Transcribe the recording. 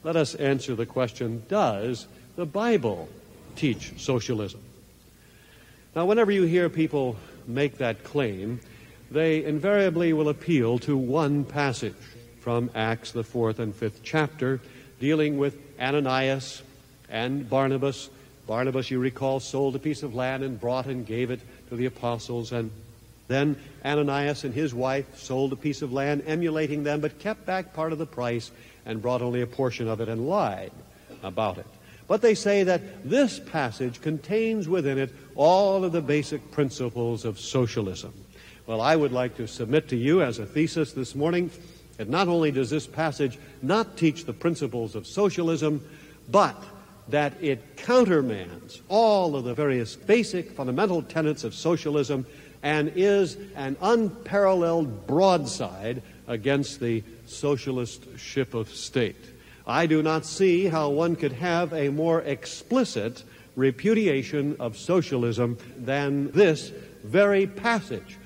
Let us answer the question, does the Bible teach socialism? Now, whenever you hear people make that claim, they invariably will appeal to one passage from Acts, the 4th and 5th chapter, dealing with Ananias and Barnabas. Barnabas, you recall, sold a piece of land and brought and gave it to the apostles, and then Ananias and his wife sold a piece of land, emulating them, but kept back part of the price and brought only a portion of it and lied about it. But they say that this passage contains within it all of the basic principles of socialism. Well, I would like to submit to you as a thesis this morning that not only does this passage not teach the principles of socialism, but that it countermands all of the various basic fundamental tenets of socialism and is an unparalleled broadside against the socialist ship of state. I do not see how one could have a more explicit repudiation of socialism than this very passage.